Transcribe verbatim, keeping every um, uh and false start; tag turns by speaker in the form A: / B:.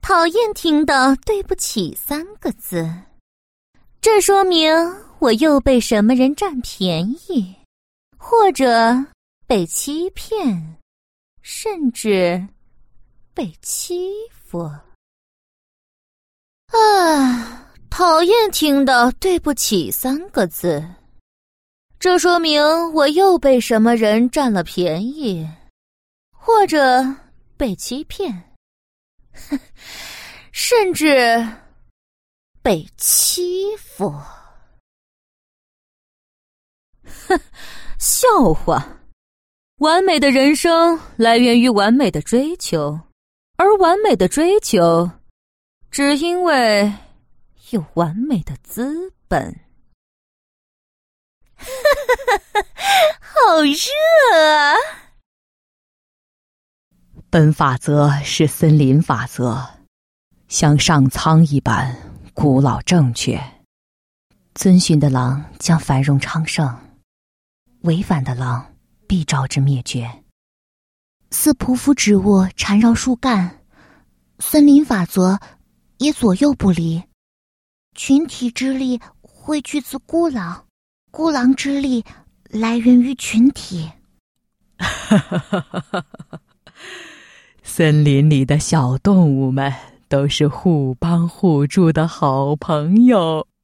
A: 讨厌听到对不起三个字，这说明我又被什么人占便宜，或者被欺骗，甚至被欺负。啊，讨厌听到对不起三个字，这说明我又被什么人占了便宜，或者被欺骗，甚至被欺负。哼，笑话！完美的人生来源于完美的追求，而完美的追求，只因为有完美的资本。好热啊！
B: 本法则是森林法则，像上苍一般古老正确。遵循的狼将繁荣昌盛，违反的狼必招致灭绝。
C: 似匍匐植物缠绕树干，森林法则也左右不离。群体之力汇聚自孤狼，孤狼之力来源于群体。
B: 森林里的小动物们都是互帮互助的好朋友。